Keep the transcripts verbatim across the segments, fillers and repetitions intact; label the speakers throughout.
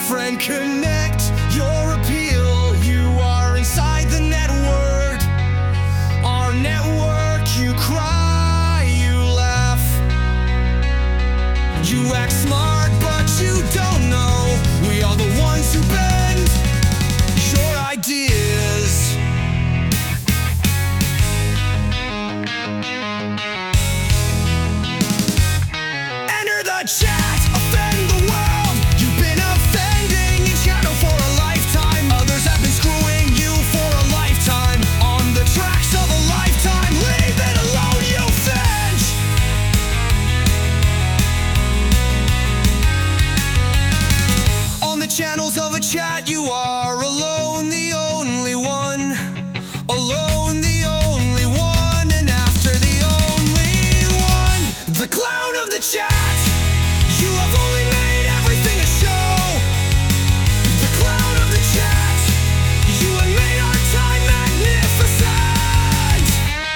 Speaker 1: Friend, connect your appeal. You are inside the network. Our network, you cry, you laugh. You act smart, but you don't know. We are the ones who bend your ideas. Enter the chat, offend the world. You've been offending each channel for a lifetime. Others have been screwing you for a lifetime. On the tracks of a lifetime, leave it alone, you finch. On the channels of a chat, you are alone, the only one. Alone, the only one. And after the only one, the clown of the chat. You have only made everything a show. The clown of the chat. You have made our time magnificent.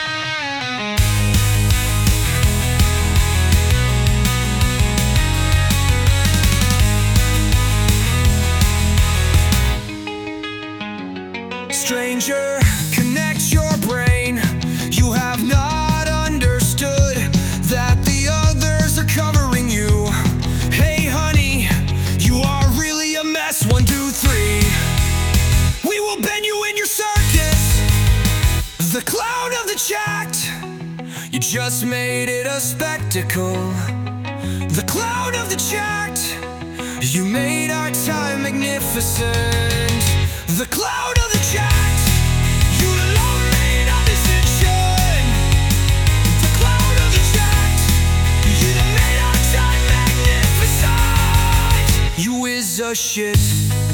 Speaker 1: Stranger, connect your brain. You have not understood that the others are covering you. Hey honey, you are really a mess. One, two, three. We will bend you in your circus. The clown of the chat. You just made it a spectacle. The clown of the chat. You made our time magnificent. The clown of the chat. You alone made our decision. The clown of the chat. You made our time magnificent. You is a shit.